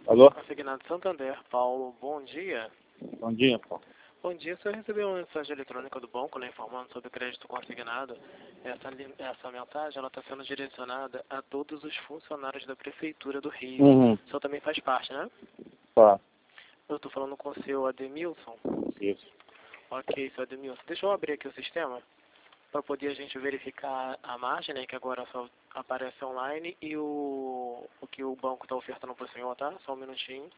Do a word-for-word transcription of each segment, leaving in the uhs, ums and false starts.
Alô? Consignado Santander, Paulo, bom dia. Bom dia, Paulo. Bom dia, o senhor recebeu uma mensagem eletrônica do banco, né, informando sobre o crédito consignado. Essa, li- essa mensagem está sendo direcionada a todos os funcionários da Prefeitura do Rio. Uhum. O senhor também faz parte, né? Tá. Eu estou falando com o seu Ademilson. Isso. Ok, seu Ademilson. Deixa eu abrir aqui o sistema para poder a gente verificar a margem, né, que agora só aparece online, e o, o que o banco está ofertando para o senhor, tá? Só um minutinho.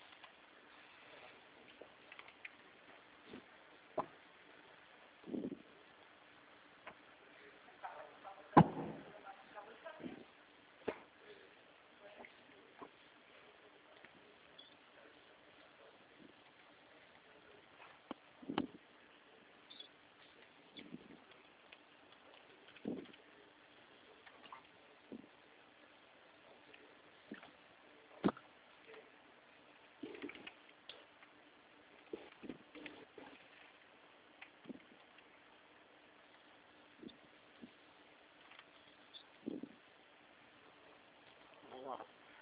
Vamos lá.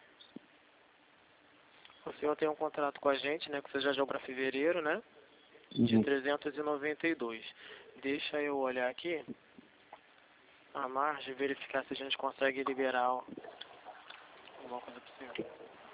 O senhor tem um contrato com a gente, né, que você já jogou para fevereiro, né, de Uhum. trezentos e noventa e dois. Deixa eu olhar aqui a margem, verificar se a gente consegue liberar alguma coisa possível.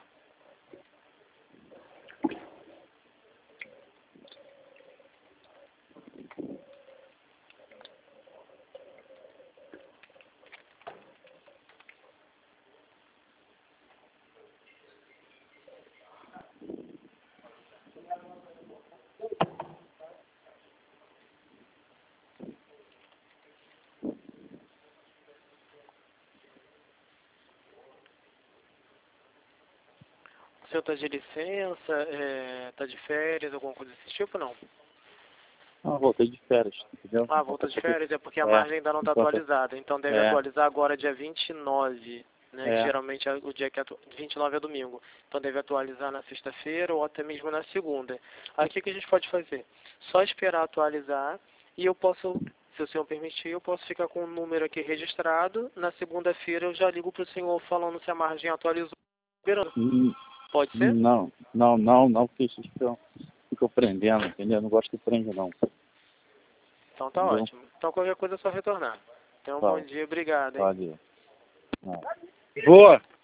O senhor está de licença, está de férias, alguma coisa desse tipo, não? Ah, voltei de férias, entendeu? Ah, volta de férias é porque a É, margem ainda não está enquanto- atualizada, então deve É. atualizar agora dia vinte e nove, né, que É. geralmente é o dia que atu... vinte e nove é domingo, então deve atualizar na sexta-feira ou até mesmo na segunda. Aí o que, que a gente pode fazer? Só esperar atualizar e eu posso, se o senhor permitir, eu posso ficar com o número aqui registrado, na segunda-feira eu já ligo para o senhor falando se a margem atualizou. Hum, Pode ser? Não, não, não, não, porque isso ficam, ficam prendendo, entendeu? Eu não gosto de prender, não. Então tá Entendeu? ótimo. Então qualquer coisa é só retornar. Então um bom Fala. dia, obrigado, hein? Valeu. Não. Boa!